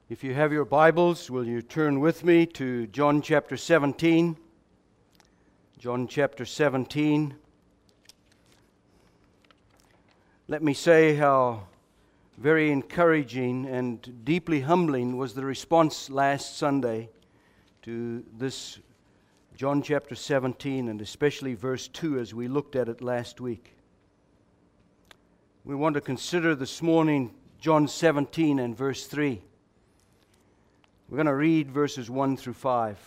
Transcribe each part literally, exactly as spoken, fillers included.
If you have your Bibles, will you turn with me to John chapter seventeen? John chapter seventeen. Let me say how very encouraging and deeply humbling was the response last Sunday to this John chapter seventeen, and especially verse two as we looked at it last week. We want to consider this morning John seventeen and verse three. We're going to read verses one through five.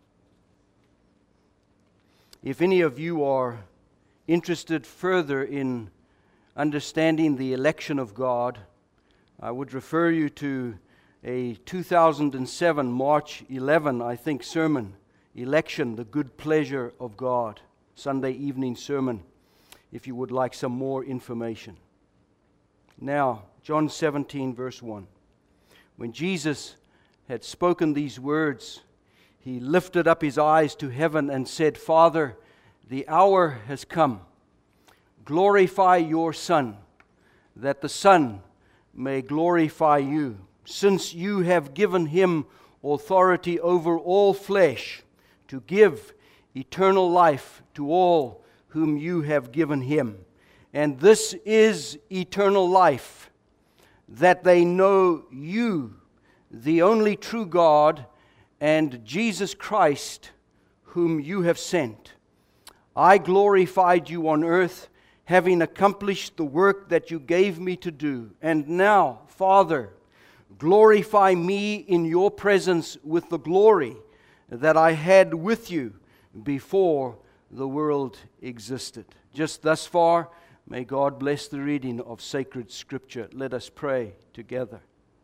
If any of you are interested further in understanding the election of God, I would refer you to a two thousand seven, March eleventh, I think, sermon, Election, the Good Pleasure of God, Sunday evening sermon, if you would like some more information. Now, John seventeen, verse one. When Jesus had spoken these words, he lifted up his eyes to heaven and said, Father, the hour has come. Glorify your Son, that the Son may glorify you, since you have given him authority over all flesh, to give eternal life to all whom you have given him. And this is eternal life, that they know you, the only true God, and Jesus Christ, whom you have sent. I glorified you on earth, having accomplished the work that you gave me to do. And now, Father, glorify me in your presence with the glory that I had with you before the world existed. Just thus far, may God bless the reading of sacred Scripture. Let us pray together.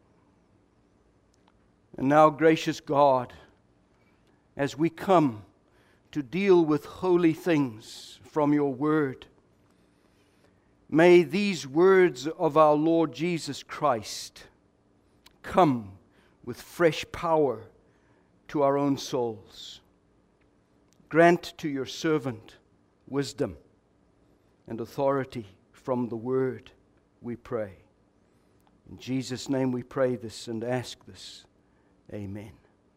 And now, gracious God, as we come to deal with holy things from your word, may these words of our Lord Jesus Christ come with fresh power to our own souls. Grant to your servant wisdom and authority from the word, we pray. In Jesus' name we pray this and ask this. Amen.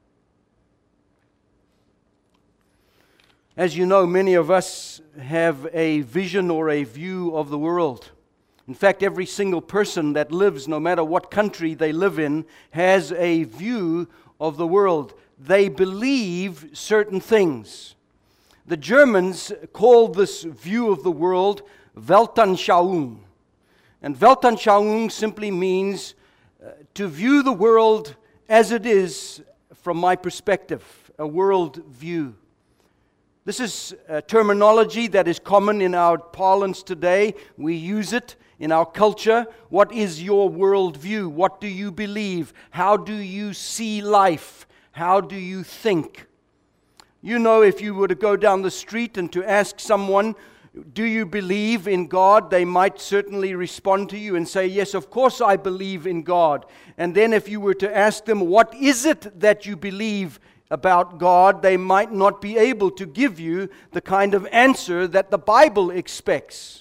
As you know, many of us have a vision or a view of the world. In fact, every single person that lives, no matter what country they live in, has a view of the world. They believe certain things. The Germans call this view of the world Weltanschauung. And Weltanschauung simply means uh, to view the world as it is from my perspective, a world view. This is a terminology that is common in our parlance today. We use it in our culture. What is your world view? What do you believe? How do you see life? How do you think? You know, if you were to go down the street and to ask someone, do you believe in God? They might certainly respond to you and say, yes, of course I believe in God. And then if you were to ask them, what is it that you believe about God? They might not be able to give you the kind of answer that the Bible expects.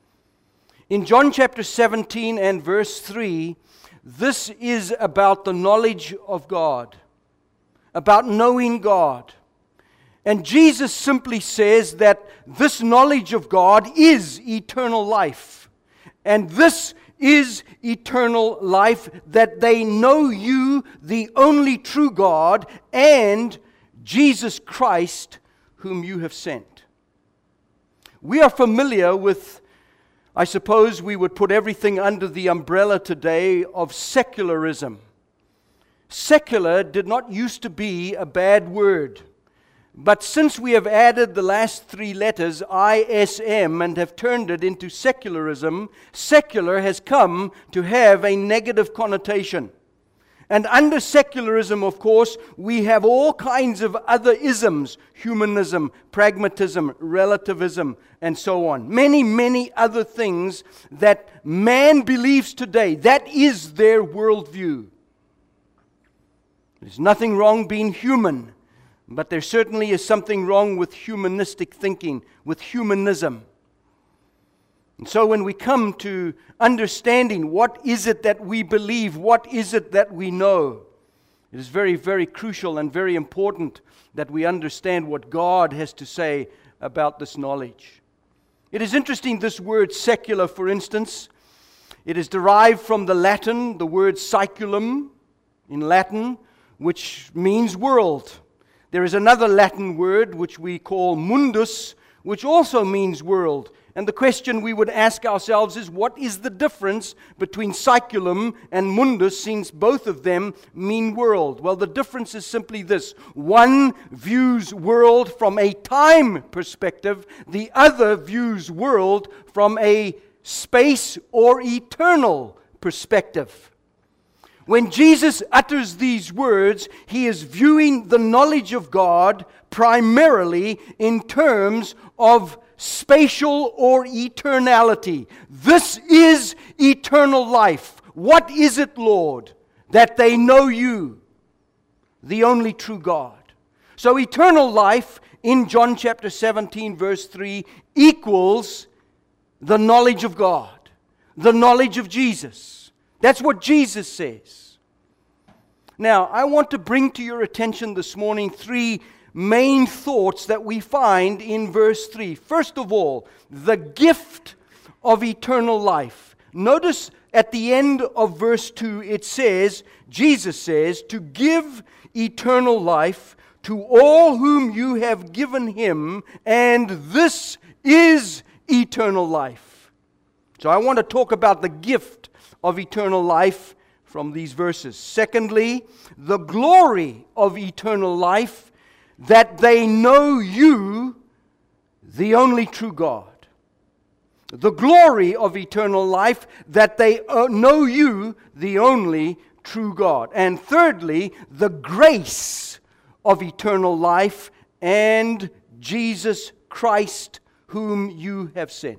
In John chapter seventeen and verse three, this is about the knowledge of God, about knowing God. And Jesus simply says that this knowledge of God is eternal life. And this is eternal life, that they know you, the only true God, and Jesus Christ, whom you have sent. We are familiar with, I suppose we would put everything under the umbrella today of secularism. Secular did not used to be a bad word. But since we have added the last three letters, I S M, and have turned it into secularism, secular has come to have a negative connotation. And under secularism, of course, we have all kinds of other isms: humanism, pragmatism, relativism, and so on. Many, many other things that man believes today. That is their worldview. There's nothing wrong being human. But there certainly is something wrong with humanistic thinking, with humanism. And so when we come to understanding what is it that we believe, what is it that we know, It is very, very crucial and very important that we understand what God has to say about this knowledge. It is interesting, this word secular, for instance, it is derived from the Latin, the word saeculum in Latin, which means world. There is another Latin word which we call mundus, which also means world. And the question we would ask ourselves is, what is the difference between saeculum and mundus, since both of them mean world? Well, the difference is simply this. One views world from a time perspective. The other views world from a space or eternal perspective. When Jesus utters these words, He is viewing the knowledge of God primarily in terms of spatial or eternality. This is eternal life. What is it, Lord? That they know You, the only true God. So eternal life in John chapter seventeen verse three equals the knowledge of God, the knowledge of Jesus. That's what Jesus says. Now, I want to bring to your attention this morning three main thoughts that we find in verse three. First of all, the gift of eternal life. Notice at the end of verse two, it says, Jesus says, to give eternal life to all whom You have given Him, and this is eternal life. So I want to talk about the gift of eternal life from these verses. Secondly, the glory of eternal life, that they know You, the only true God. The glory of eternal life, that they know You, the only true God. And thirdly, the grace of eternal life and Jesus Christ, whom You have sent.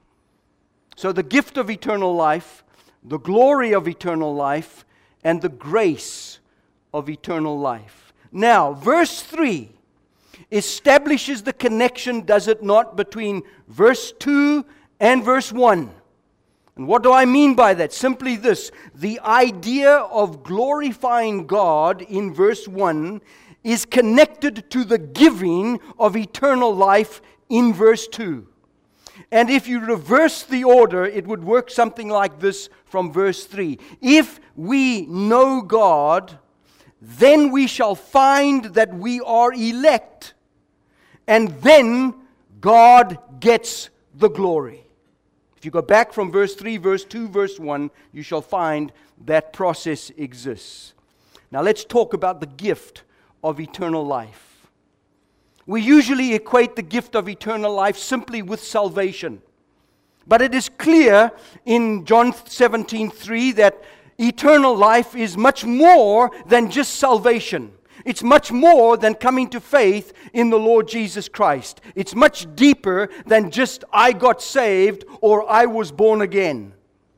So the gift of eternal life, the glory of eternal life, and the grace of eternal life. Now, verse three establishes the connection, does it not, between verse two and verse one. And what do I mean by that? Simply this: the idea of glorifying God in verse one is connected to the giving of eternal life in verse two. And if you reverse the order, it would work something like this from verse three. If we know God, then we shall find that we are elect, and then God gets the glory. If you go back from verse three, verse two, verse one, you shall find that process exists. Now let's talk about the gift of eternal life. We usually equate the gift of eternal life simply with salvation. But it is clear in John seventeen three that eternal life is much more than just salvation. It's much more than coming to faith in the Lord Jesus Christ. It's much deeper than just I got saved or I was born again.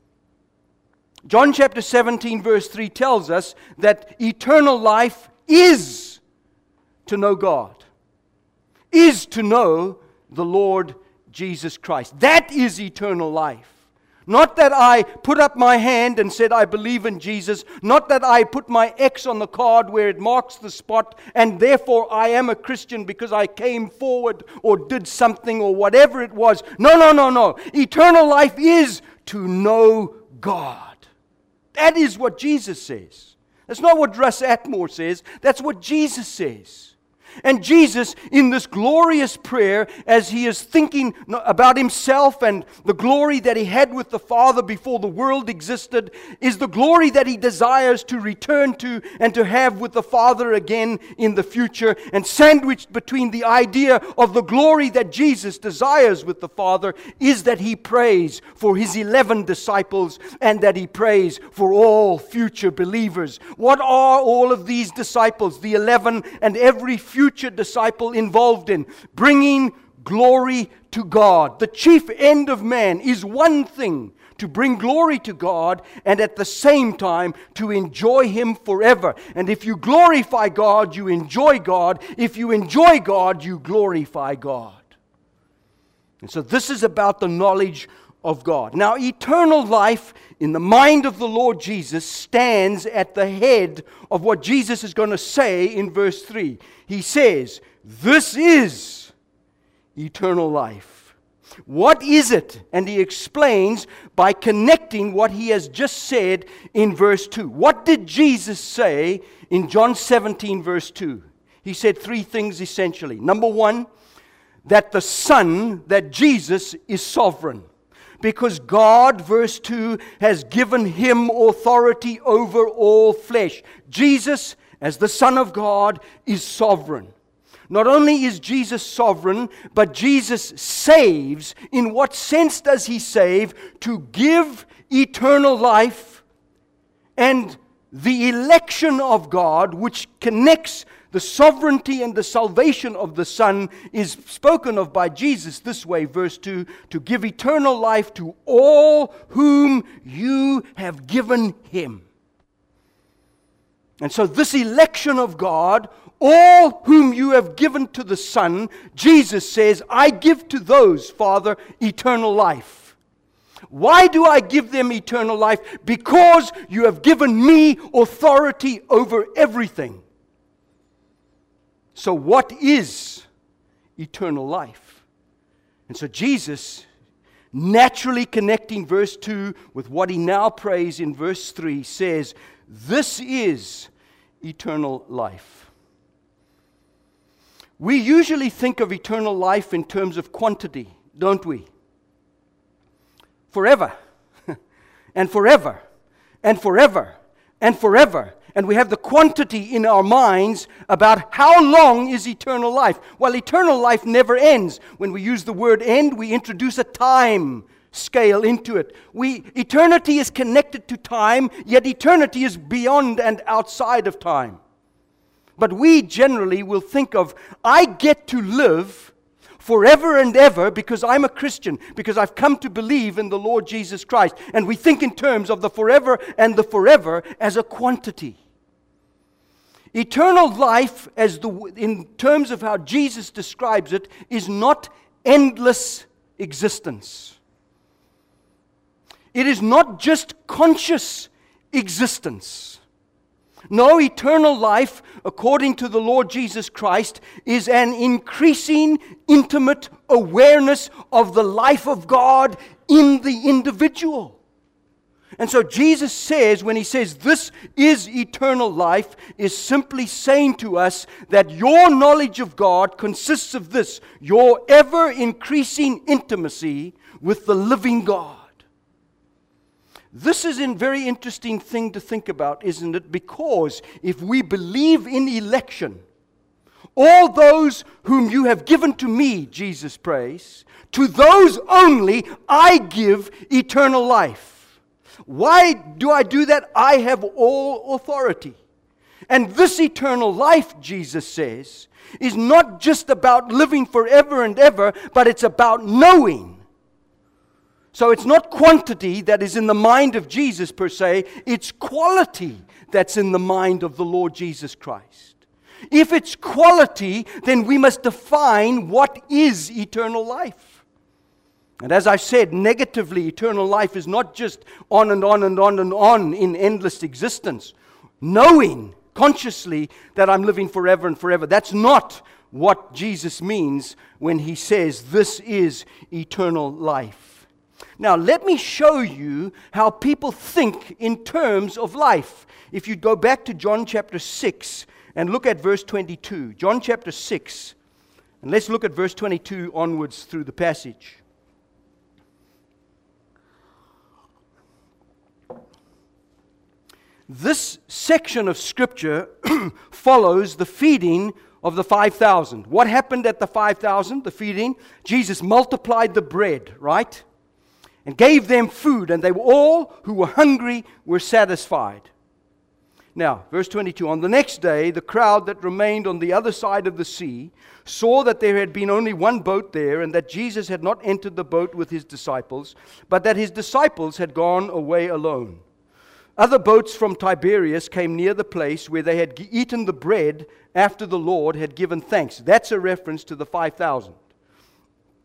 John chapter seventeen verse three tells us that eternal life is to know God, is to know the Lord Jesus Christ. That is eternal life. Not that I put up my hand and said I believe in Jesus. Not that I put my X on the card where it marks the spot and therefore I am a Christian because I came forward or did something or whatever it was. No, no, no, no. Eternal life is to know God. That is what Jesus says. That's not what Russ Atmore says. That's what Jesus says. And Jesus, in this glorious prayer, as He is thinking about Himself and the glory that He had with the Father before the world existed, is the glory that He desires to return to and to have with the Father again in the future. And sandwiched between the idea of the glory that Jesus desires with the Father is that He prays for His eleven disciples and that He prays for all future believers. What are all of these disciples, the eleven and every future future disciple involved in? Bringing glory to God. The chief end of man is one thing: to bring glory to God and at the same time to enjoy Him forever. And if you glorify God, you enjoy God. If you enjoy God, you glorify God. And so this is about the knowledge of God. Now, eternal life in the mind of the Lord Jesus stands at the head of what Jesus is going to say in verse three. He says, "This is eternal life." What is it? And he explains by connecting what he has just said in verse two. What did Jesus say in John seventeen, verse two? He said three things essentially. Number one, that the Son, that Jesus is sovereign. Because God, verse two, has given him authority over all flesh. Jesus, as the Son of God, is sovereign. Not only is Jesus sovereign, but Jesus saves. In what sense does he save? To give eternal life, and the election of God, which connects the sovereignty and the salvation of the Son, is spoken of by Jesus this way, verse two, to give eternal life to all whom you have given him. And so this election of God, all whom you have given to the Son, Jesus says, I give to those, Father, eternal life. Why do I give them eternal life? Because you have given me authority over everything. So what is eternal life? And so Jesus, naturally connecting verse two with what he now prays in verse three, says, this is eternal life. We usually think of eternal life in terms of quantity, don't we? Forever, and forever, and forever, and forever. And we have the quantity in our minds about how long is eternal life. Well, eternal life never ends. When we use the word end, we introduce a time scale into it. We, eternity is connected to time, yet eternity is beyond and outside of time. But we generally will think of, I get to live forever and ever because I'm a Christian, because I've come to believe in the Lord Jesus Christ. And we think in terms of the forever and the forever as a quantity. Eternal life, as the, in terms of how Jesus describes it, is not endless existence. It is not just conscious existence. No, eternal life, according to the Lord Jesus Christ, is an increasing, intimate awareness of the life of God in the individual. And so Jesus says, when he says this is eternal life, is simply saying to us that your knowledge of God consists of this, your ever-increasing intimacy with the living God. This is a very interesting thing to think about, isn't it? Because if we believe in election, all those whom you have given to me, Jesus prays, to those only I give eternal life. Why do I do that? I have all authority. And this eternal life, Jesus says, is not just about living forever and ever, but it's about knowing. So it's not quantity that is in the mind of Jesus per se, it's quality that's in the mind of the Lord Jesus Christ. If it's quality, then we must define what is eternal life. And as I said, negatively, eternal life is not just on and on and on and on in endless existence. Knowing consciously that I'm living forever and forever. That's not what Jesus means when he says this is eternal life. Now, let me show you how people think in terms of life. If you go back to John chapter six and look at verse twenty-two. John chapter six, and let's look at verse twenty-two onwards through the passage. This section of Scripture follows the feeding of the five thousand. What happened at the five thousand, the feeding? Jesus multiplied the bread, right? And gave them food, and they were all who were hungry were satisfied. Now, verse twenty-two, on the next day, the crowd that remained on the other side of the sea saw that there had been only one boat there, and that Jesus had not entered the boat with his disciples, but that his disciples had gone away alone. Other boats from Tiberias came near the place where they had eaten the bread after the Lord had given thanks. That's a reference to the five thousand.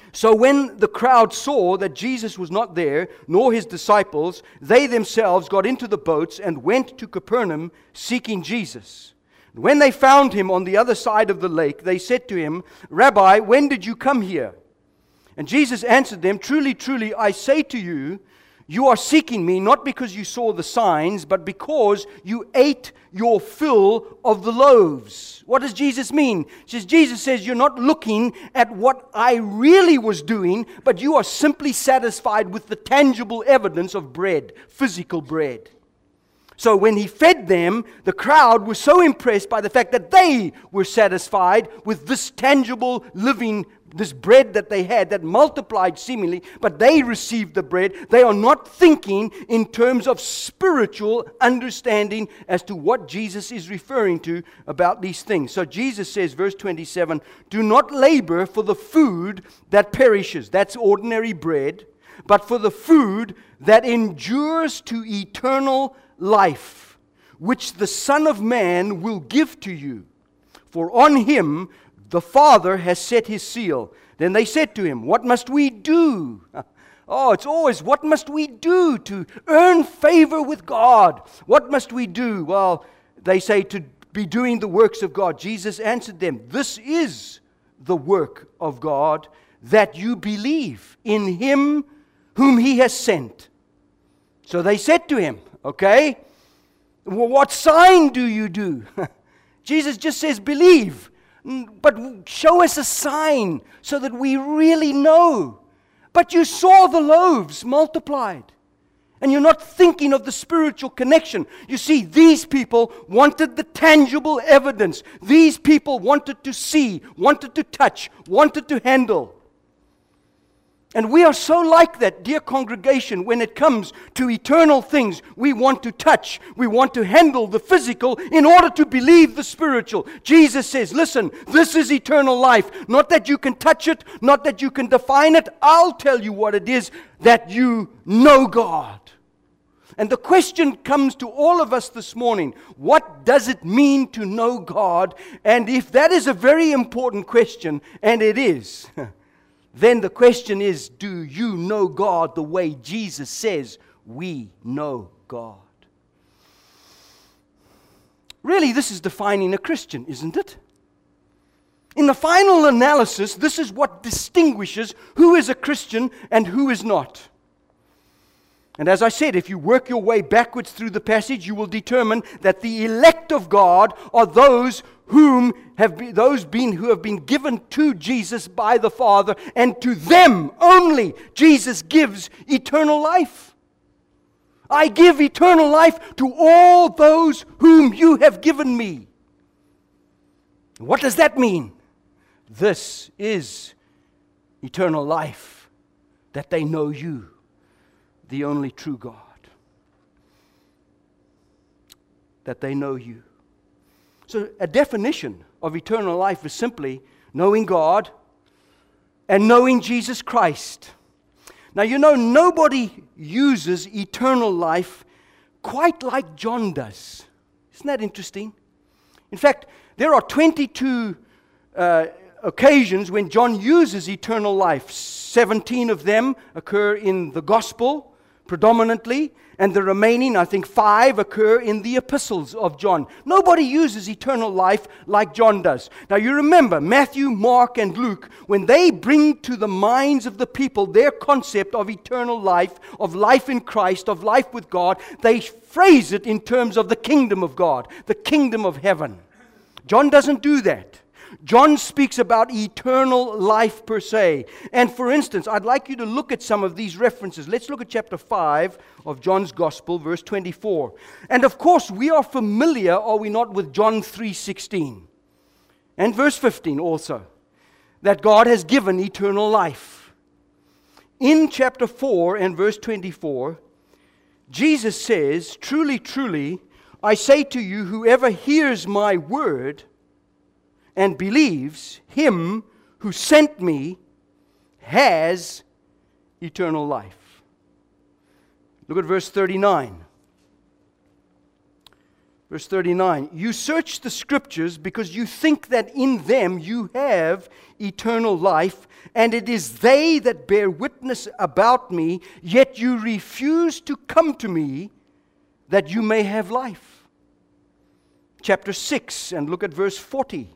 So when the crowd saw that Jesus was not there, nor his disciples, they themselves got into the boats and went to Capernaum seeking Jesus. When they found him on the other side of the lake, they said to him, "Rabbi, when did you come here?" And Jesus answered them, "Truly, truly, I say to you, you are seeking me not because you saw the signs, but because you ate your fill of the loaves." What does Jesus mean? Says Jesus says, you're not looking at what I really was doing, but you are simply satisfied with the tangible evidence of bread, physical bread. So when he fed them, the crowd was so impressed by the fact that they were satisfied with this tangible, living, this bread that they had that multiplied seemingly, but they received the bread. They are not thinking in terms of spiritual understanding as to what Jesus is referring to about these things. So Jesus says, verse twenty-seven, "Do not labor for the food that perishes," that's ordinary bread, "but for the food that endures to eternal life, which the Son of Man will give to you. For on him the Father has set his seal." Then they said to him, "What must we do?" Oh, it's always, what must we do to earn favor with God? What must we do? Well, they say to be doing the works of God. Jesus answered them, "This is the work of God, that you believe in him whom he has sent." So they said to him, okay, well, what sign do you do? Jesus just says, believe. But show us a sign so that we really know. But you saw the loaves multiplied. And you're not thinking of the spiritual connection. You see, these people wanted the tangible evidence. These people wanted to see, wanted to touch, wanted to handle. And we are so like that, dear congregation, when it comes to eternal things. We want to touch, we want to handle the physical in order to believe the spiritual. Jesus says, listen, this is eternal life. Not that you can touch it, not that you can define it. I'll tell you what it is, that you know God. And the question comes to all of us this morning, what does it mean to know God? And if that is a very important question, and it is, then the question is, do you know God the way Jesus says we know God? Really, this is defining a Christian, isn't it? In the final analysis, this is what distinguishes who is a Christian and who is not. And as I said, if you work your way backwards through the passage, you will determine that the elect of God are those whom have been, those been who have been given to Jesus by the Father, and to them only Jesus gives eternal life. I give eternal life to all those whom you have given me. What does that mean? This is eternal life, that they know you, the only true God. That they know you. So a definition of eternal life is simply knowing God and knowing Jesus Christ. Now, you know, nobody uses eternal life quite like John does. Isn't that interesting? In fact, there are twenty-two uh, occasions when John uses eternal life. seventeen of them occur in the gospel predominantly, and the remaining, I think, five occur in the epistles of John. Nobody uses eternal life like John does. Now you remember, Matthew, Mark, and Luke, when they bring to the minds of the people their concept of eternal life, of life in Christ, of life with God, they phrase it in terms of the kingdom of God, the kingdom of heaven. John doesn't do that. John speaks about eternal life per se. And for instance, I'd like you to look at some of these references. Let's look at chapter five of John's Gospel, verse twenty-four. And of course, we are familiar, are we not, with John three sixteen. And verse fifteen also. That God has given eternal life. In chapter four and verse twenty-four, Jesus says, "Truly, truly, I say to you, whoever hears my word and believes him who sent me has eternal life." Look at verse thirty-nine. Verse thirty-nine, you search the Scriptures because you think that in them you have eternal life, and it is they that bear witness about me, yet you refuse to come to me that you may have life. Chapter six, and look at verse forty.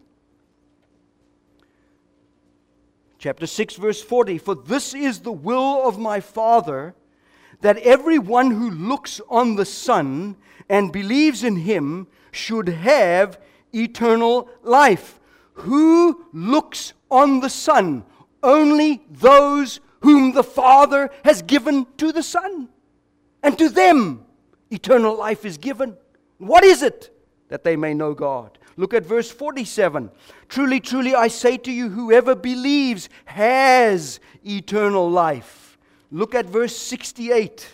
Chapter six, verse forty, for this is the will of my Father, that everyone who looks on the Son and believes in Him should have eternal life. Who looks on the Son? Only those whom the Father has given to the Son. And to them eternal life is given. What is it? That they may know God. Look at verse forty-seven. Truly, truly, I say to you, whoever believes has eternal life. Look at verse sixty-eight.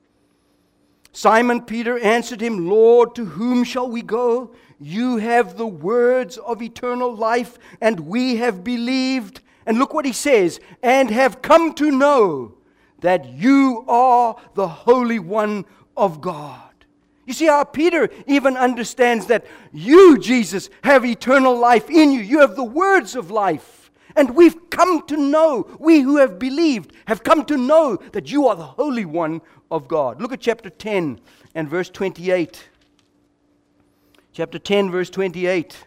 Simon Peter answered him, Lord, to whom shall we go? You have the words of eternal life, and we have believed. And look what he says, and have come to know that you are the Holy One of God. You see how Peter even understands that you, Jesus, have eternal life in you. You have the words of life. And we've come to know, we who have believed, have come to know that you are the Holy One of God. Look at chapter ten and verse twenty-eight. Chapter ten, verse twenty-eight.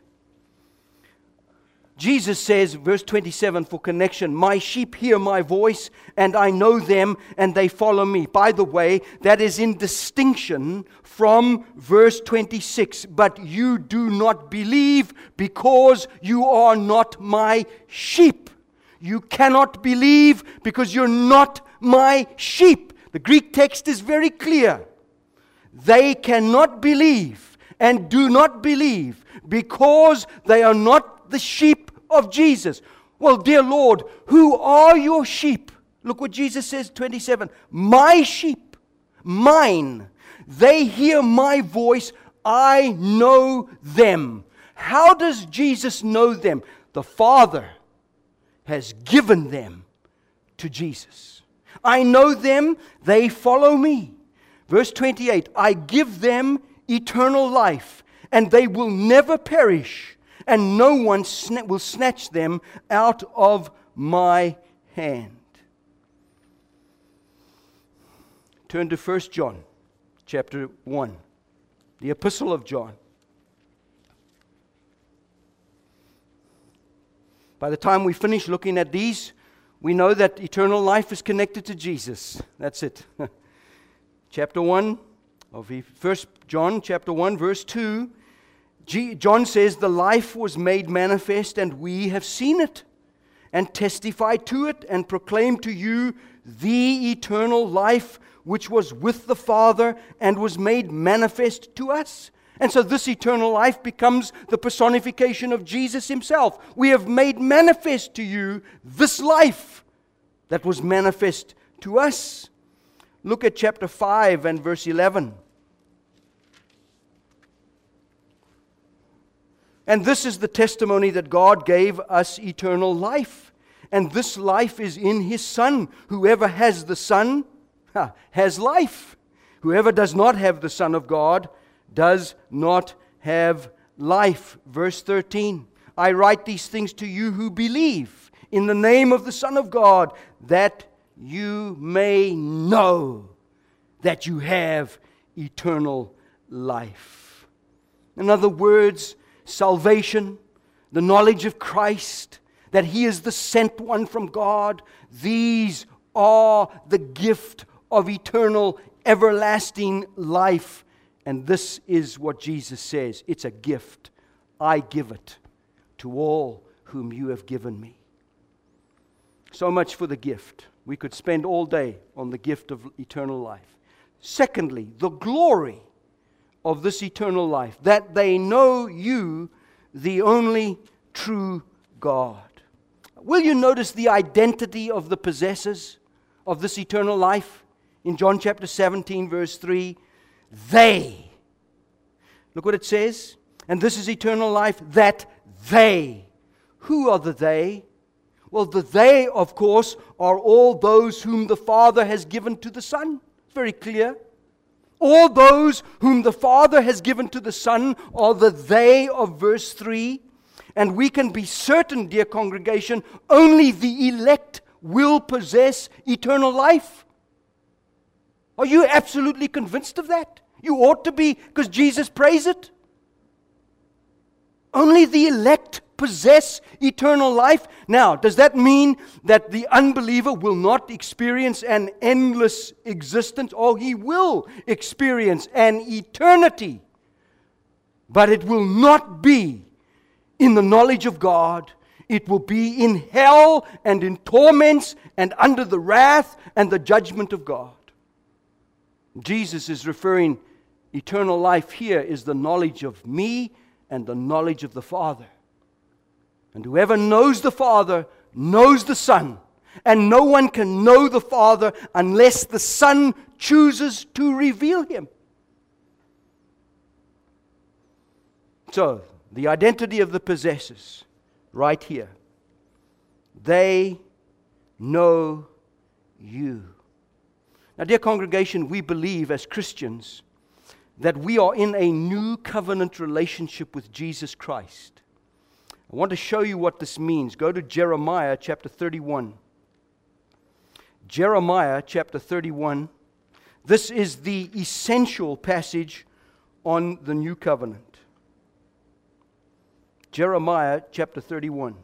Jesus says, verse twenty-seven for connection, my sheep hear my voice, and I know them, and they follow me. By the way, that is in distinction from verse twenty-six. But you do not believe because you are not my sheep. You cannot believe because you're not my sheep. The Greek text is very clear. They cannot believe and do not believe because they are not the sheep of Jesus. Well, dear Lord, who are your sheep? Look what Jesus says, twenty-seven. My sheep, mine, they hear my voice, I know them. How does Jesus know them? The Father has given them to Jesus. I know them, they follow me. Verse twenty-eight, I give them eternal life, and they will never perish, and no one sna- will snatch them out of my hand. Turn to First John, chapter one, the epistle of John. By the time we finish looking at these, we know that eternal life is connected to Jesus. That's it. Chapter one of First John, chapter one, verse two. G- John says, the life was made manifest, and we have seen it, and testify to it, and proclaim to you the eternal life which was with the Father, and was made manifest to us. And so this eternal life becomes the personification of Jesus Himself. We have made manifest to you this life that was manifest to us. Look at chapter five and verse eleven. And this is the testimony that God gave us eternal life. And this life is in His Son. Whoever has the Son ha, has life. Whoever does not have the Son of God does not have life. Verse thirteen. I write these things to you who believe in the name of the Son of God, that you may know that you have eternal life. In other words, salvation, the knowledge of Christ, that He is the sent one from God, these are the gift of eternal, everlasting life. And this is what Jesus says. It's a gift. I give it to all whom you have given me. So much for the gift. We could spend all day on the gift of eternal life. Secondly, the glory of this eternal life, that they know you, the only true God. Will you notice the identity of the possessors of this eternal life? In John chapter seventeen, verse three, they. Look what it says. And this is eternal life, that they. Who are the they? Well, the they, of course, are all those whom the Father has given to the Son. It's very clear. All those whom the Father has given to the Son are the they of verse three. And we can be certain, dear congregation, only the elect will possess eternal life. Are you absolutely convinced of that? You ought to be, because Jesus prays it. Only the elect possess eternal life. Now, does that mean that the unbeliever will not experience an endless existence? Oh, he will experience an eternity. But it will not be in the knowledge of God. It will be in hell and in torments and under the wrath and the judgment of God. Jesus is referring, eternal life here is the knowledge of me and the knowledge of the Father. And whoever knows the Father knows the Son. And no one can know the Father unless the Son chooses to reveal Him. So, the identity of the possessors, right here. They know you. Now, dear congregation, we believe as Christians that we are in a new covenant relationship with Jesus Christ. I want to show you what this means. Go to Jeremiah chapter thirty-one. Jeremiah chapter thirty-one. This is the essential passage on the new covenant. Jeremiah chapter thirty-one.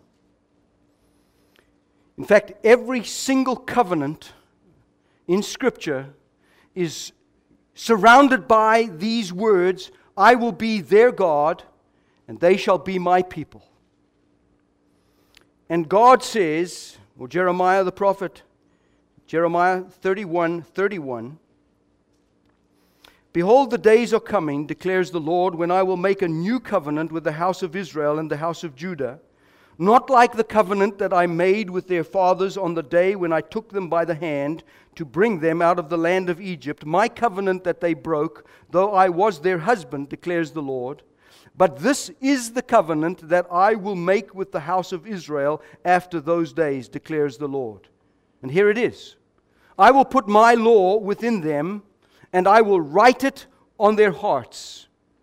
In fact, every single covenant in Scripture is surrounded by these words, I will be their God, and they shall be my people. And God says, or Jeremiah the prophet, Jeremiah thirty-one, thirty-one, behold, the days are coming, declares the Lord, when I will make a new covenant with the house of Israel and the house of Judah, not like the covenant that I made with their fathers on the day when I took them by the hand to bring them out of the land of Egypt, my covenant that they broke, though I was their husband, declares the Lord. But this is the covenant that I will make with the house of Israel after those days, declares the Lord. And here it is. I will put my law within them, and I will write it on their hearts.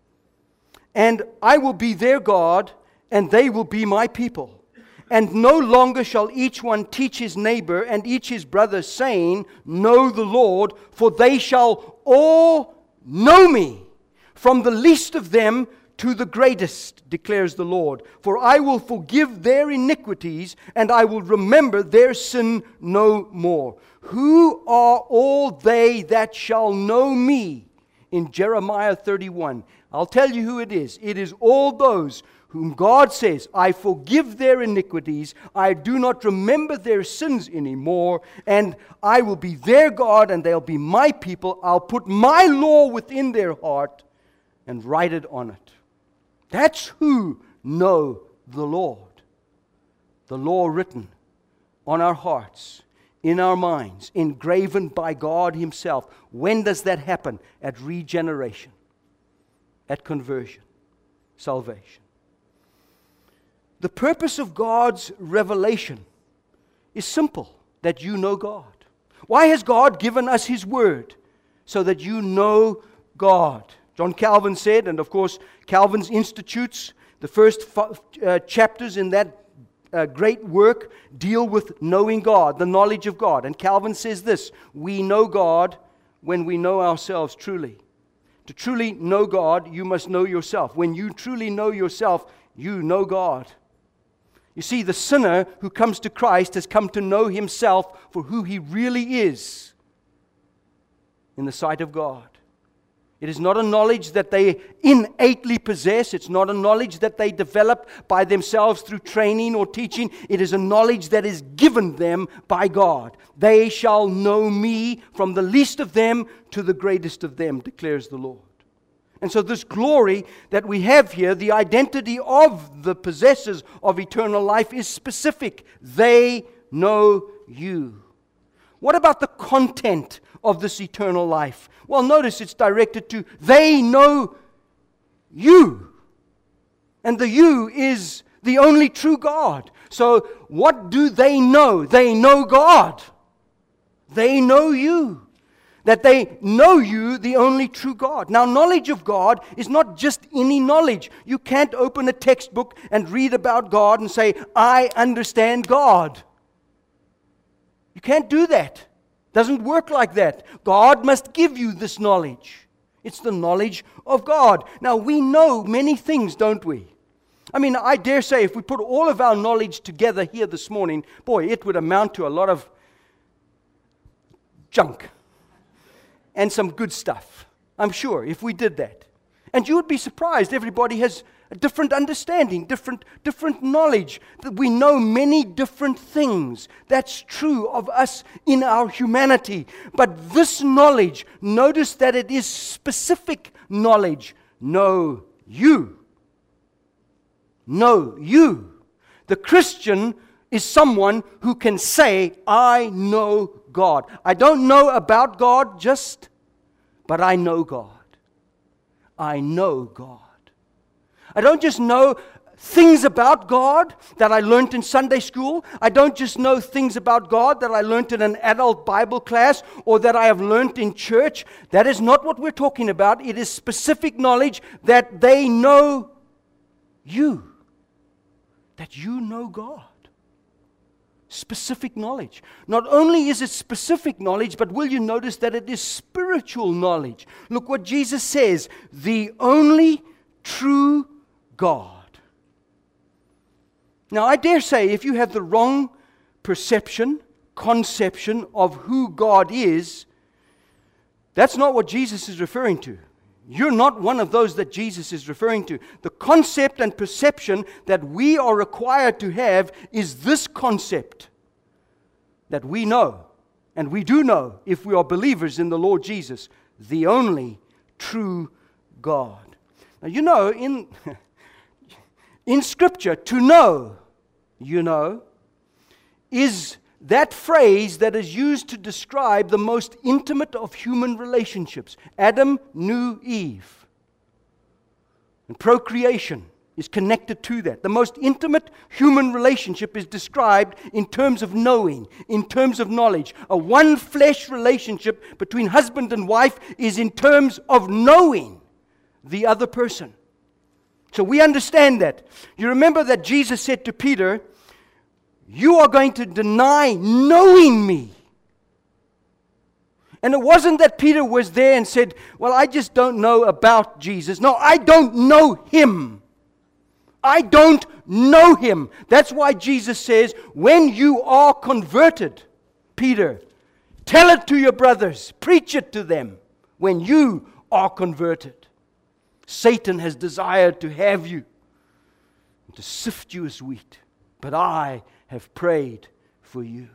And I will be their God, and they will be my people. And no longer shall each one teach his neighbor and each his brother, saying, know the Lord, for they shall all know me, from the least of them to the greatest, declares the Lord. For I will forgive their iniquities, and I will remember their sin no more. Who are all they that shall know me? In Jeremiah thirty-one. I'll tell you who it is. It is all those whom God says, I forgive their iniquities, I do not remember their sins anymore, and I will be their God, and they'll be my people. I'll put my law within their heart and write it on it. That's who know the Lord. The law written on our hearts, in our minds, engraven by God Himself. When does that happen? At regeneration, at conversion, salvation. The purpose of God's revelation is simple, that you know God. Why has God given us His Word? So that you know God. John Calvin said, and of course Calvin's Institutes, the first uh, chapters in that uh, great work deal with knowing God, the knowledge of God. And Calvin says this, we know God when we know ourselves truly. To truly know God, you must know yourself. When you truly know yourself, you know God. You see, the sinner who comes to Christ has come to know himself for who he really is in the sight of God. It is not a knowledge that they innately possess. It's not a knowledge that they develop by themselves through training or teaching. It is a knowledge that is given them by God. They shall know me from the least of them to the greatest of them, declares the Lord. And so this glory that we have here, the identity of the possessors of eternal life is specific. They know you. What about the content of this eternal life? Well, notice it's directed to they know you. And the you is the only true God. So what do they know? They know God. They know you. that they know you, the only true God. Now, knowledge of God is not just any knowledge. You can't open a textbook and read about God and say, I understand God. You can't do that. It doesn't work like that. God must give you this knowledge. It's the knowledge of God. Now, we know many things, don't we? I mean, I dare say if we put all of our knowledge together here this morning, boy, it would amount to a lot of junk. And some good stuff, I'm sure, if we did that. And you would be surprised. Everybody has a different understanding, different, different knowledge. That we know many different things. That's true of us in our humanity. But this knowledge, notice that it is specific knowledge. Know you. Know you. The Christian is someone who can say, I know God. I don't know about God just, but I know God. I know God. I don't just know things about God that I learned in Sunday school. I don't just know things about God that I learned in an adult Bible class or that I have learned in church. That is not what we're talking about. It is specific knowledge that they know you. That you know God. Specific knowledge. Not only is it specific knowledge, but will you notice that it is spiritual knowledge? Look what Jesus says, the only true God. Now, I dare say if you have the wrong perception, conception of who God is, that's not what Jesus is referring to. You're not one of those that Jesus is referring to. The concept and perception that we are required to have is this concept that we know, and we do know if we are believers in the Lord Jesus, the only true God. Now, you know, in, in Scripture, to know, you know, is that phrase that is used to describe the most intimate of human relationships. Adam knew Eve. And procreation is connected to that. The most intimate human relationship is described in terms of knowing, in terms of knowledge. A one-flesh relationship between husband and wife is in terms of knowing the other person. So we understand that. You remember that Jesus said to Peter, you are going to deny knowing me. And it wasn't that Peter was there and said, well, I just don't know about Jesus. No, I don't know him. I don't know him. That's why Jesus says, when you are converted, Peter, tell it to your brothers, preach it to them when you are converted. Satan has desired to have you, to sift you as wheat, but I have prayed for you.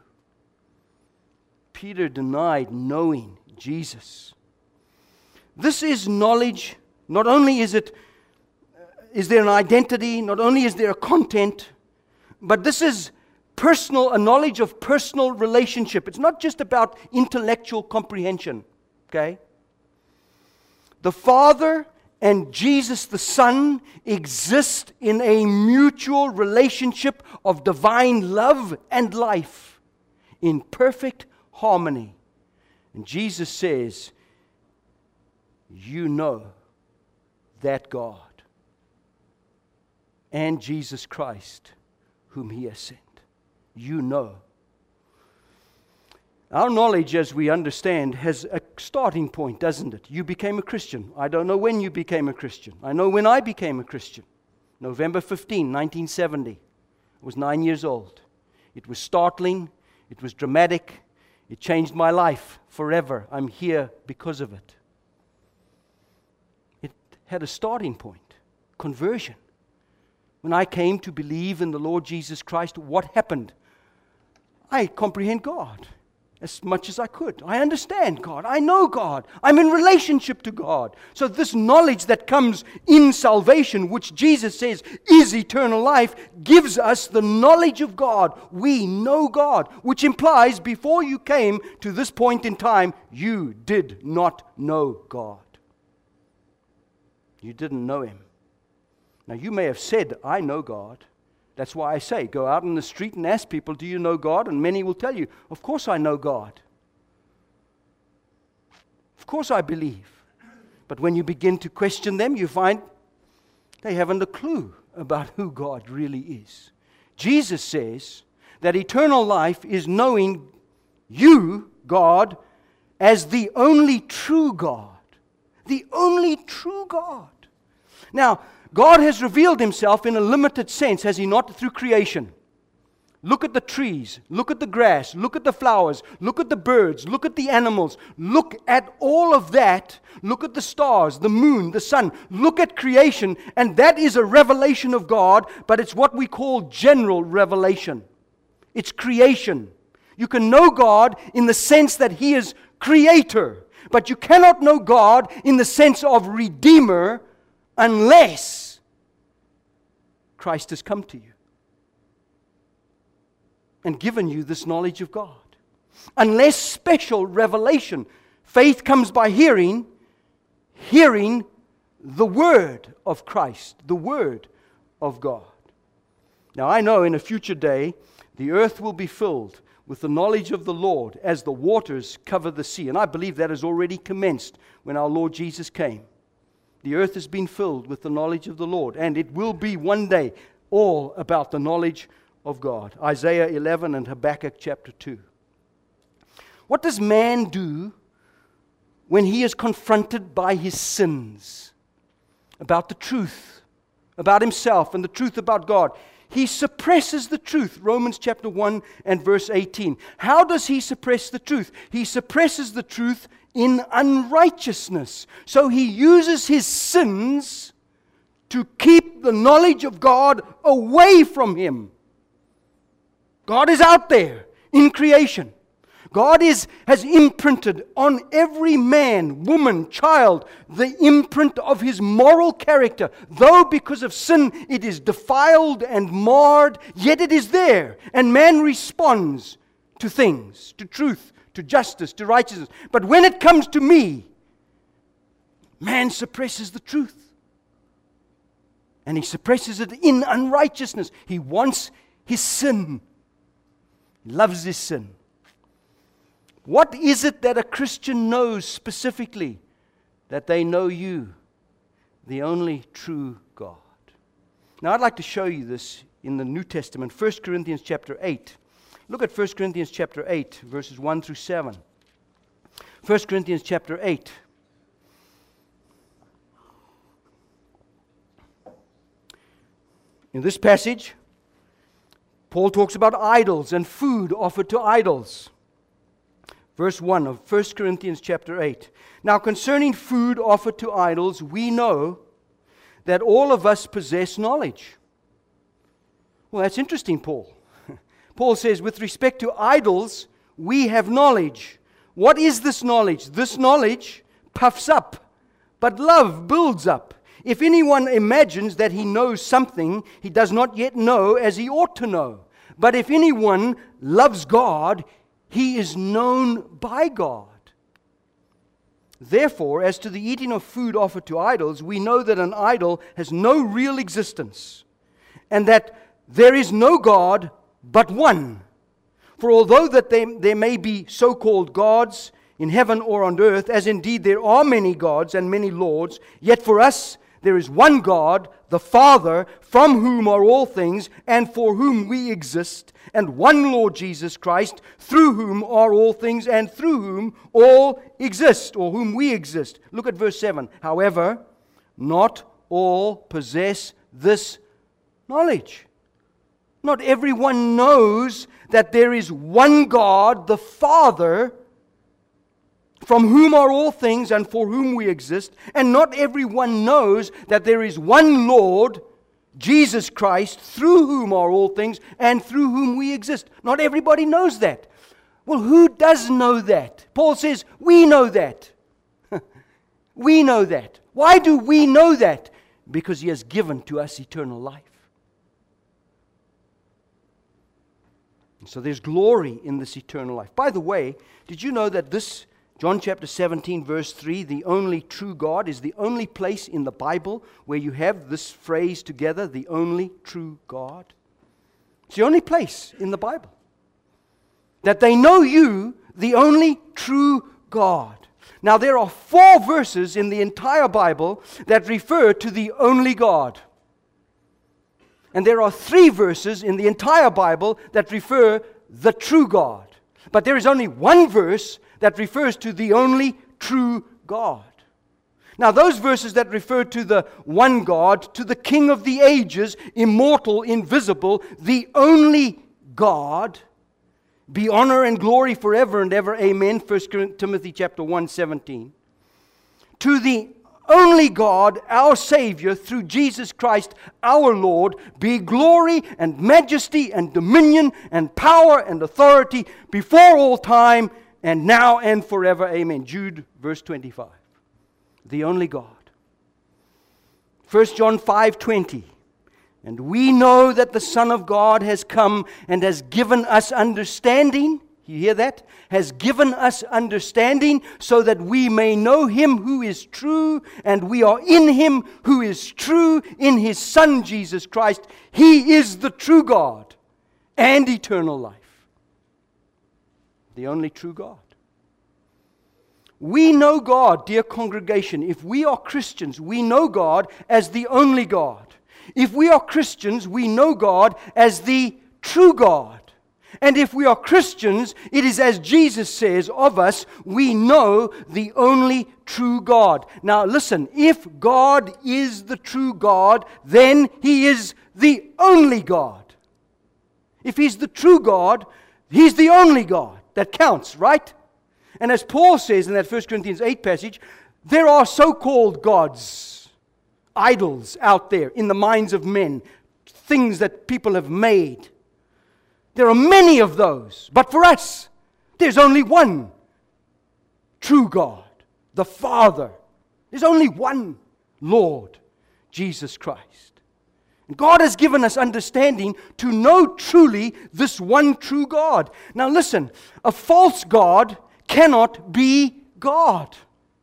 Peter denied knowing Jesus. This is knowledge. Not only is it, is there an identity, not only is there a content, but this is personal, a knowledge of personal relationship. It's not just about intellectual comprehension, okay? The Father and Jesus the Son exist in a mutual relationship of divine love and life in perfect harmony. And Jesus says, you know that God and Jesus Christ whom He has sent. You know. Our knowledge, as we understand, has a starting point, doesn't it? You became a Christian. I don't know when you became a Christian. I know when I became a Christian. November fifteenth, nineteen seventy. I was nine years old. It was startling. It was dramatic. It changed my life forever. I'm here because of it. It had a starting point, conversion. When I came to believe in the Lord Jesus Christ, what happened? I comprehend God as much as I could. I understand God. I know God. I'm in relationship to God. So this knowledge that comes in salvation, which Jesus says is eternal life, gives us the knowledge of God. We know God, which implies before you came to this point in time, you did not know God. You didn't know Him. Now you may have said, I know God. That's why I say, go out in the street and ask people, do you know God? And many will tell you, of course I know God. course I believe. But when you begin to question them, you find they haven't a clue about who God really is. Jesus says that eternal life is knowing you, God, as the only true God. The only true God. Now, God has revealed Himself in a limited sense, has He not, through creation. Look at the trees, look at the grass, look at the flowers, look at the birds, look at the animals, look at all of that, look at the stars, the moon, the sun, look at creation, and that is a revelation of God, but it's what we call general revelation. It's creation. You can know God in the sense that He is creator, but you cannot know God in the sense of redeemer unless Christ has come to you and given you this knowledge of God. Unless special revelation. Faith comes by hearing, hearing the Word of Christ, the Word of God. Now I know in a future day, the earth will be filled with the knowledge of the Lord as the waters cover the sea. And I believe that has already commenced when our Lord Jesus came. The earth has been filled with the knowledge of the Lord, and it will be one day all about the knowledge of God. Isaiah eleven and Habakkuk chapter two. What does man do when he is confronted by his sins? About the truth, about himself and the truth about God. He suppresses the truth. Romans chapter one and verse eighteen. How does he suppress the truth? He suppresses the truth in unrighteousness. So he uses his sins to keep the knowledge of God away from him. God is out there in creation. God is, has imprinted on every man, woman, child, the imprint of His moral character. Though because of sin it is defiled and marred, yet it is there. And man responds to things, to truth, to justice, to righteousness. But when it comes to me, man suppresses the truth. And he suppresses it in unrighteousness. He wants his sin. He loves his sin. What is it that a Christian knows specifically? That they know you, the only true God. Now I'd like to show you this in the New Testament, First Corinthians chapter eight. Look at First Corinthians chapter eight, verses one through seven. First Corinthians chapter eight. In this passage, Paul talks about idols and food offered to idols. Verse one of First Corinthians chapter eight. Now concerning food offered to idols, we know that all of us possess knowledge. Well, that's interesting, Paul. Paul says, with respect to idols, we have knowledge. What is this knowledge? This knowledge puffs up, but love builds up. If anyone imagines that he knows something, he does not yet know as he ought to know. But if anyone loves God, he is known by God. Therefore, as to the eating of food offered to idols, we know that an idol has no real existence, and that there is no God but one. For although that they, there may be so-called gods in heaven or on earth, as indeed there are many gods and many lords, yet for us there is one God, the Father, from whom are all things, and for whom we exist, and one Lord Jesus Christ, through whom are all things, and through whom all exist, or whom we exist. Look at verse seven. However, not all possess this knowledge. Not everyone knows that there is one God, the Father, from whom are all things and for whom we exist. And not everyone knows that there is one Lord, Jesus Christ, through whom are all things and through whom we exist. Not everybody knows that. Well, who does know that? Paul says, we know that. We know that. Why do we know that? Because He has given to us eternal life. So there's glory in this eternal life. By the way, did you know that this, John chapter seventeen, verse three, the only true God, is the only place in the Bible where you have this phrase together, the only true God? It's the only place in the Bible that they know you, the only true God. Now, there are four verses in the entire Bible that refer to the only God. And there are three verses in the entire Bible that refer the true God. But there is only one verse that refers to the only true God. Now, those verses that refer to the one God, to the King of the ages, immortal, invisible, the only God, be honor and glory forever and ever. Amen. First Timothy chapter one, seventeen. To the only God, our Savior, through Jesus Christ, our Lord, be glory and majesty and dominion and power and authority before all time and now and forever. Amen. Jude, verse twenty-five. The only God. First John five twenty. And we know that the Son of God has come and has given us understanding. You hear that? Has given us understanding so that we may know Him who is true, and we are in Him who is true, in His Son Jesus Christ. He is the true God and eternal life. The only true God. We know God, dear congregation. If we are Christians, we know God as the only God. If we are Christians, we know God as the true God. And if we are Christians, it is as Jesus says of us, we know the only true God. Now listen, if God is the true God, then He is the only God. If He's the true God, He's the only God. That counts, right? And as Paul says in that First Corinthians eight passage, there are so-called gods, idols out there in the minds of men, things that people have made. There are many of those, but for us, there's only one true God, the Father. There's only one Lord, Jesus Christ. And God has given us understanding to know truly this one true God. Now listen, a false God cannot be God.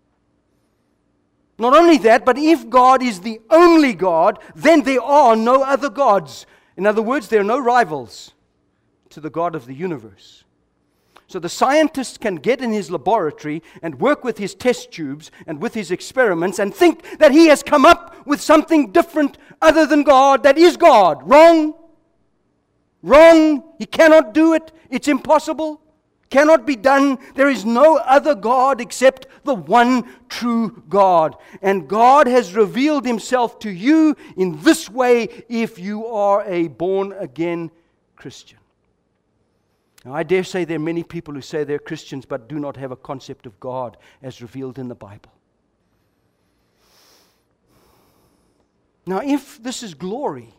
Not only that, but if God is the only God, then there are no other gods. In other words, there are no rivals to the God of the universe. So the scientist can get in his laboratory and work with his test tubes and with his experiments and think that he has come up with something different other than God that is God. Wrong. Wrong. He cannot do it. It's impossible. Cannot be done. There is no other God except the one true God. And God has revealed Himself to you in this way if you are a born-again Christian. Now, I dare say there are many people who say they're Christians but do not have a concept of God as revealed in the Bible. Now, if this is glory,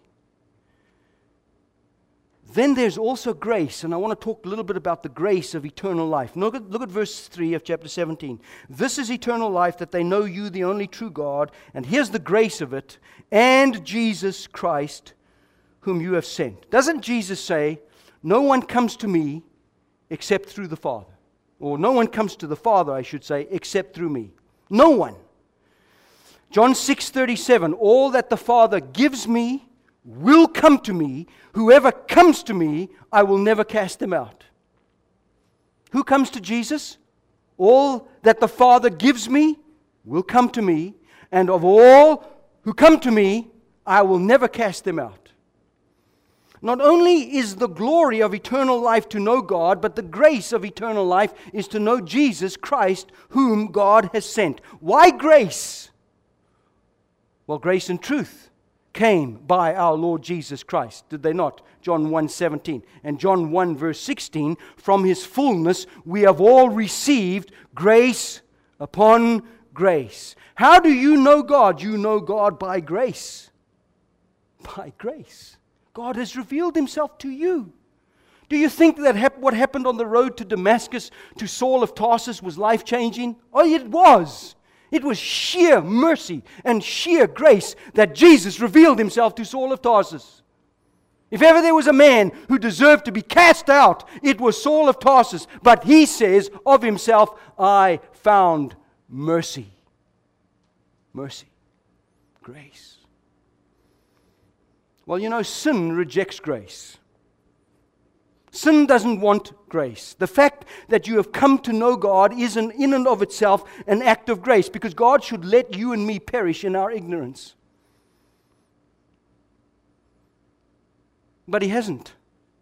then there's also grace, and I want to talk a little bit about the grace of eternal life. Look at, look at verse three of chapter seventeen. This is eternal life, that they know you, the only true God, and here's the grace of it, and Jesus Christ, whom you have sent. Doesn't Jesus say, no one comes to me except through the Father? Or no one comes to the Father, I should say, except through me. No one. John six thirty-seven, all that the Father gives me will come to me. Whoever comes to me, I will never cast them out. Who comes to Jesus? All that the Father gives me will come to me, and of all who come to me, I will never cast them out. Not only is the glory of eternal life to know God, but the grace of eternal life is to know Jesus Christ, whom God has sent. Why grace? Well, grace and truth came by our Lord Jesus Christ, did they not? John one seventeen. And John one verse sixteen, from His fullness we have all received grace upon grace. How do you know God? You know God by grace. By grace. God has revealed Himself to you. Do you think that hap- what happened on the road to Damascus to Saul of Tarsus was life-changing? Oh, it was. It was sheer mercy and sheer grace that Jesus revealed Himself to Saul of Tarsus. If ever there was a man who deserved to be cast out, it was Saul of Tarsus. But he says of himself, I found mercy. Mercy. Grace. Well, you know, sin rejects grace. Sin doesn't want grace. The fact that you have come to know God is an, in and of itself an act of grace, because God should let you and me perish in our ignorance. But He hasn't.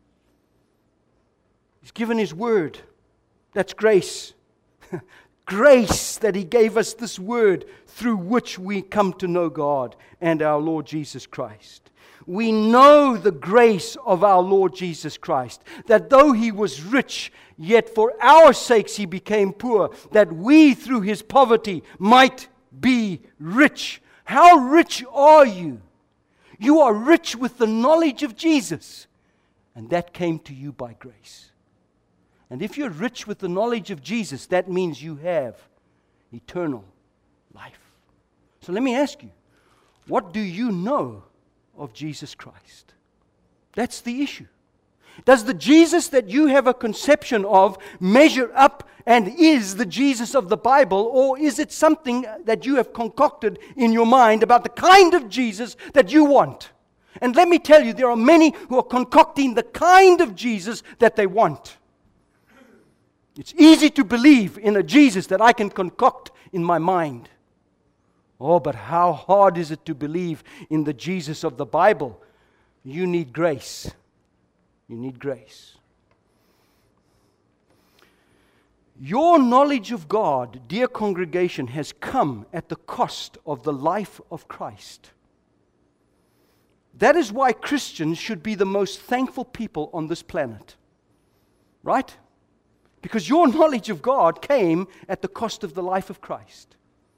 He's given His word. That's grace. Grace that He gave us this word through which we come to know God and our Lord Jesus Christ. We know the grace of our Lord Jesus Christ, that though He was rich, yet for our sakes He became poor, that we through His poverty might be rich. How rich are you? You are rich with the knowledge of Jesus, and that came to you by grace. And if you're rich with the knowledge of Jesus, that means you have eternal life. So let me ask you, what do you know of Jesus Christ? That's the issue. Does the Jesus that you have a conception of measure up and is the Jesus of the Bible, or is it something that you have concocted in your mind about the kind of Jesus that you want? And let me tell you, there are many who are concocting the kind of Jesus that they want. It's easy to believe in a Jesus that I can concoct in my mind. Oh, but how hard is it to believe in the Jesus of the Bible? You need grace. You need grace. Your knowledge of God, dear congregation, has come at the cost of the life of Christ. That is why Christians should be the most thankful people on this planet. Right? Because your knowledge of God came at the cost of the life of Christ.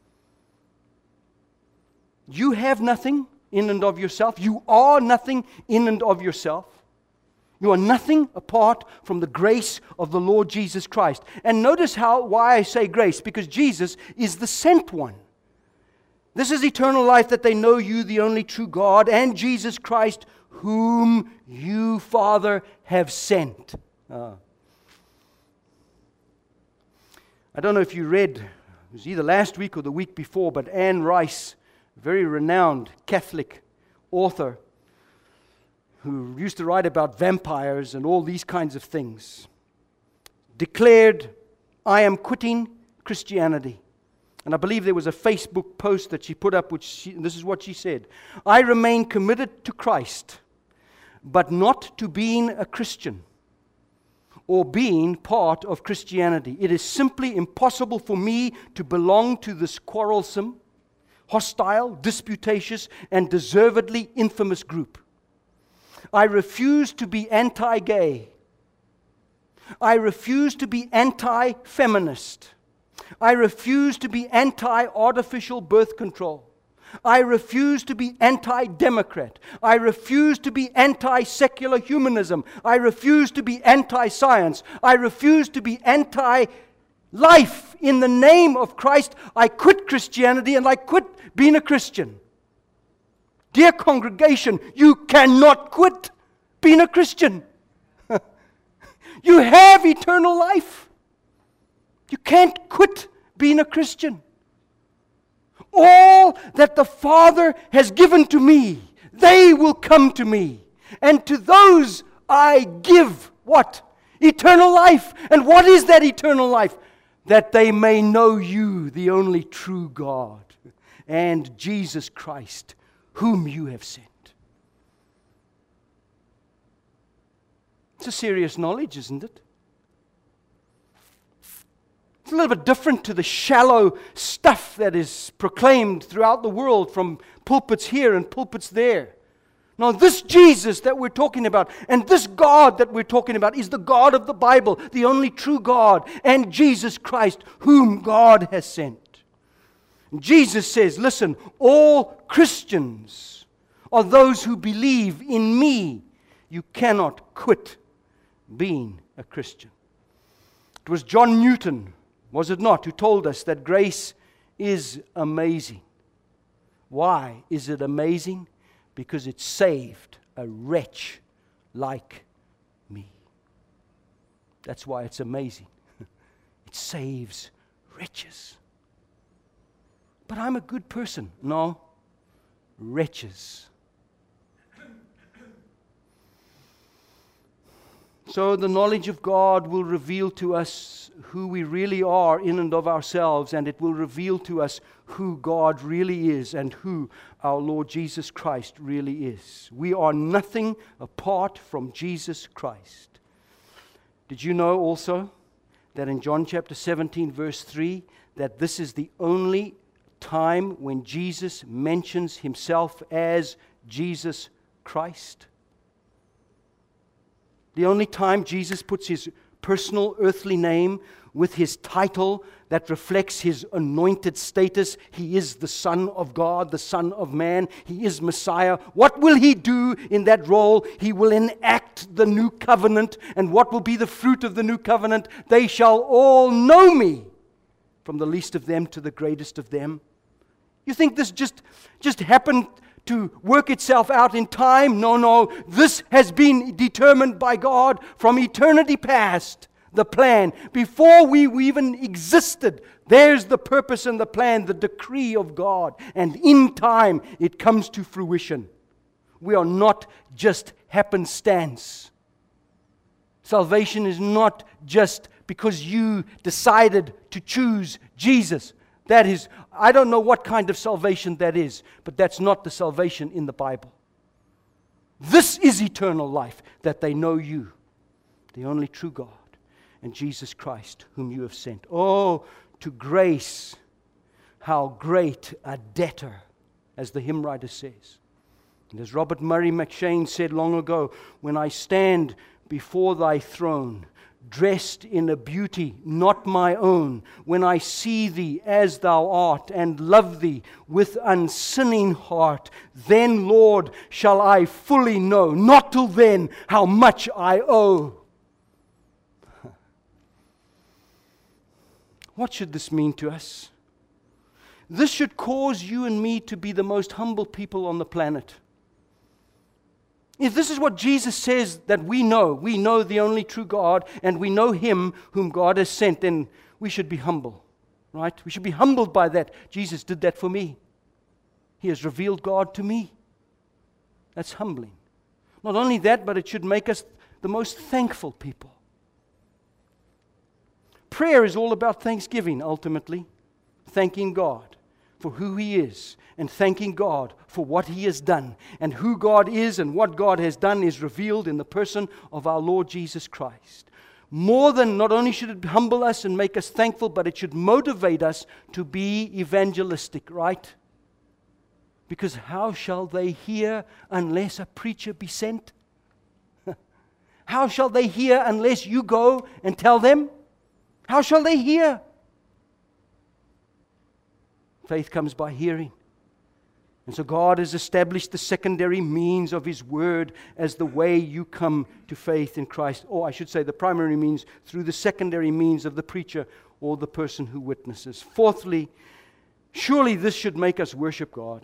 You have nothing in and of yourself. You are nothing in and of yourself. You are nothing apart from the grace of the Lord Jesus Christ. And notice how why I say grace, because Jesus is the sent one. This is eternal life, that they know you, the only true God, and Jesus Christ, whom you, Father, have sent. Ah. I don't know if you read, it was either last week or the week before, but Anne Rice, very renowned Catholic author who used to write about vampires and all these kinds of things, declared, I am quitting Christianity. And I believe there was a Facebook post that she put up, which she, this is what she said. I remain committed to Christ, but not to being a Christian or being part of Christianity. It is simply impossible for me to belong to this quarrelsome, hostile, disputatious, and deservedly infamous group. I refuse to be anti-gay. I refuse to be anti-feminist. I refuse to be anti-artificial birth control. I refuse to be anti-democrat. I refuse to be anti-secular humanism. I refuse to be anti-science. I refuse to be anti-life. In the name of Christ, I quit Christianity and I quit being a Christian. Dear congregation, you cannot quit being a Christian. You have eternal life. You can't quit being a Christian. All that the Father has given to me, they will come to me. And to those I give what? Eternal life. And what is that eternal life? That they may know you, the only true God, and Jesus Christ, whom you have sent. It's a serious knowledge, isn't it? It's a little bit different to the shallow stuff that is proclaimed throughout the world from pulpits here and pulpits there. Now, this Jesus that we're talking about and this God that we're talking about is the God of the Bible, the only true God, and Jesus Christ, whom God has sent. And Jesus says, listen, all Christians are those who believe in me. You cannot quit being a Christian. It was John Newton, was it not, who told us that grace is amazing. Why is it amazing? Because it saved a wretch like me. That's why it's amazing. It saves wretches. But I'm a good person. No, wretches. So the knowledge of God will reveal to us who we really are in and of ourselves, and it will reveal to us who God really is and who our Lord Jesus Christ really is. We are nothing apart from Jesus Christ. Did you know also that in John chapter seventeen, verse three, that this is the only time when Jesus mentions himself as Jesus Christ? The only time Jesus puts his personal earthly name with his title that reflects his anointed status. He is the Son of God, the Son of Man. He is Messiah. What will he do in that role? He will enact the new covenant. And what will be the fruit of the new covenant? They shall all know me, from the least of them to the greatest of them. You think this just, just happened to work itself out in time? No, no. This has been determined by God from eternity past. The plan. Before we even existed, there's the purpose and the plan, the decree of God. And in time, it comes to fruition. We are not just happenstance. Salvation is not just because you decided to choose Jesus. That is, I don't know what kind of salvation that is, but that's not the salvation in the Bible. This is eternal life, that they know you, the only true God, and Jesus Christ, whom you have sent. Oh, to grace, how great a debtor, as the hymn writer says. And as Robert Murray McShane said long ago, when I stand before thy throne, dressed in a beauty not my own, when I see thee as thou art, and love thee with unsinning heart, then, Lord, shall I fully know, not till then, how much I owe. What should this mean to us? This should cause you and me to be the most humble people on the planet. If this is what Jesus says that we know, we know the only true God, and we know Him whom God has sent, then we should be humble, right? We should be humbled by that. Jesus did that for me. He has revealed God to me. That's humbling. Not only that, but it should make us the most thankful people. Prayer is all about thanksgiving, ultimately. Thanking God for who He is, and thanking God for what He has done. And who God is and what God has done is revealed in the person of our Lord Jesus Christ. More than, not only should it humble us and make us thankful, but it should motivate us to be evangelistic, right? Because how shall they hear unless a preacher be sent? How shall they hear unless you go and tell them? How shall they hear? Faith comes by hearing. And so God has established the secondary means of His Word as the way you come to faith in Christ. Or I should say the primary means through the secondary means of the preacher or the person who witnesses. Fourthly, surely this should make us worship God.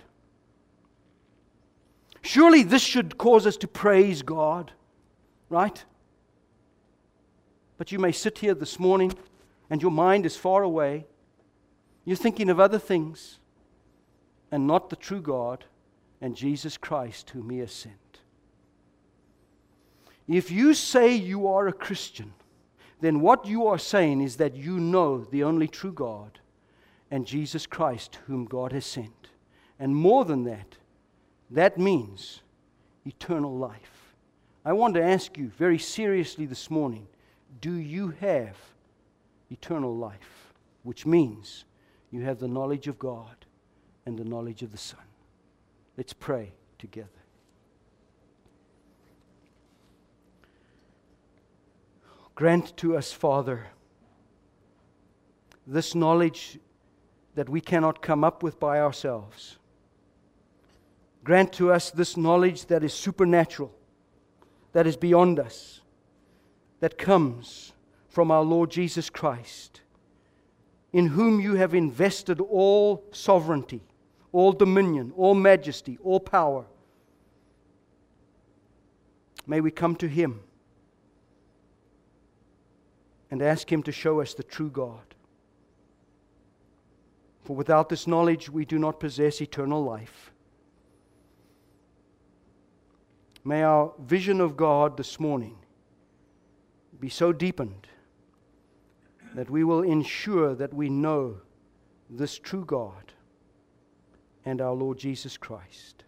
Surely this should cause us to praise God, right? But you may sit here this morning and your mind is far away. You're thinking of other things and not the true God and Jesus Christ whom He has sent. If you say you are a Christian, then what you are saying is that you know the only true God and Jesus Christ whom God has sent. And more than that, that means eternal life. I want to ask you very seriously this morning, do you have eternal life? Which means you have the knowledge of God and the knowledge of the Son. Let's pray together. Grant to us, Father, this knowledge that we cannot come up with by ourselves. Grant to us this knowledge that is supernatural, that is beyond us, that comes from our Lord Jesus Christ, in whom you have invested all sovereignty, all dominion, all majesty, all power. May we come to Him and ask Him to show us the true God. For without this knowledge, we do not possess eternal life. May our vision of God this morning be so deepened that we will ensure that we know this true God and our Lord Jesus Christ.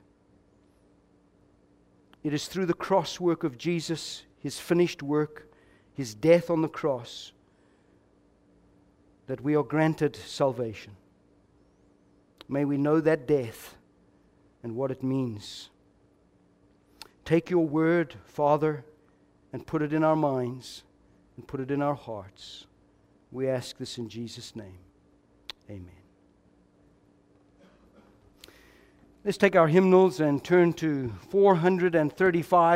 It is through the cross work of Jesus, His finished work, His death on the cross, that we are granted salvation. May we know that death and what it means. Take your word, Father, and put it in our minds and put it in our hearts. We ask this in Jesus' name. Amen. Let's take our hymnals and turn to four thirty-five.